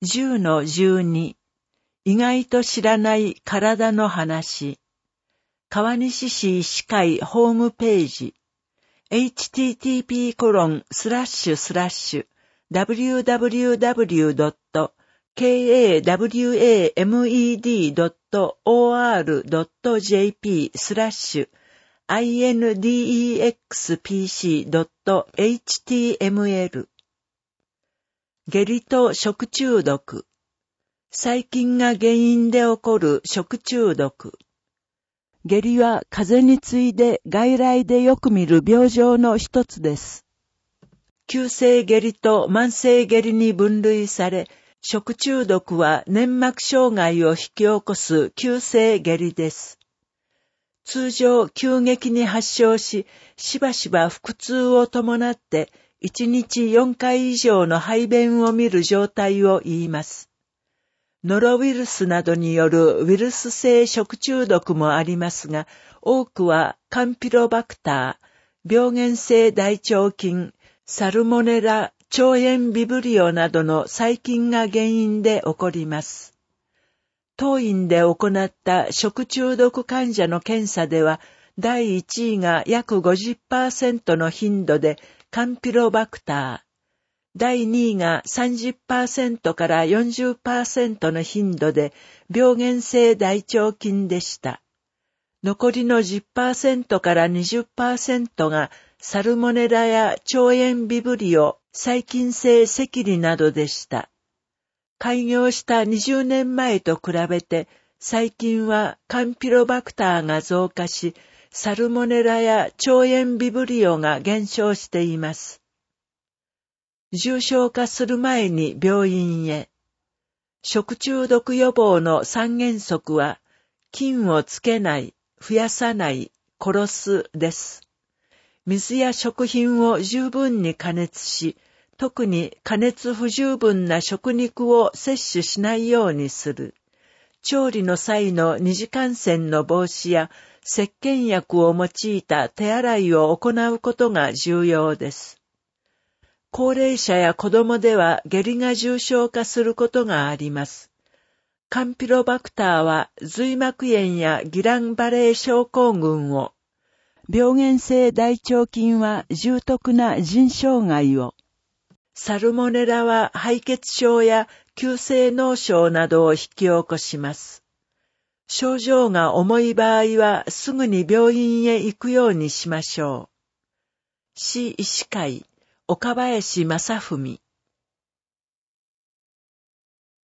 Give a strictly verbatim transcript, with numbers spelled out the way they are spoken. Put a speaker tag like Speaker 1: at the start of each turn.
Speaker 1: じゅうのじゅうに 意外と知らない体の話。川西市医師会ホームページ エイチティーティーピーコロンスラッシュスラッシュダブリューダブリューダブリュードットケーエーダブリューエーエムイーディードットオーアールドットジェーピースラッシュアイエヌディーイーエックスピーシードットエイチティーエムエル 下痢と食中毒。細菌が原因で起こる食中毒。下痢は風邪に次いで外来でよく見る病状の一つです。急性下痢と慢性下痢に分類され、食中毒は粘膜障害を引き起こす急性下痢です。通常急激に発症し、しばしば腹痛を伴って、いちにちよんかい以上の排便を見る状態を言います。ノロウイルスなどによるウイルス性食中毒もありますが、多くはカンピロバクター、病原性大腸菌、サルモネラ、腸炎ビブリオなどの細菌が原因で起こります。当院で行った食中毒患者の検査では、だいいちいが約 ごじゅっパーセント の頻度でカンピロバクター、だいにいが さんじゅっパーセント から よんじゅっパーセント の頻度で病原性大腸菌でした。残りの じゅっパーセント から にじゅっパーセント がサルモネラや腸炎ビブリオ、細菌性赤痢などでした。開業したにじゅうねんまえと比べて、最近はカンピロバクターが増加し、サルモネラや腸炎ビブリオが減少しています。重症化する前に病院へ。食中毒予防の三原則は、菌をつけない、増やさない、殺すです。水や食品を十分に加熱し、特に加熱不十分な食肉を摂取しないようにする。調理の際の二次感染の防止や石鹸薬を用いた手洗いを行うことが重要です。高齢者や子供では下痢が重症化することがあります。カンピロバクターは髄膜炎やギランバレー症候群を、病原性大腸菌は重篤な腎障害を、サルモネラは敗血症や急性脳症などを引き起こします。症状が重い場合はすぐに病院へ行くようにしましょう。市医師会、岡林正文。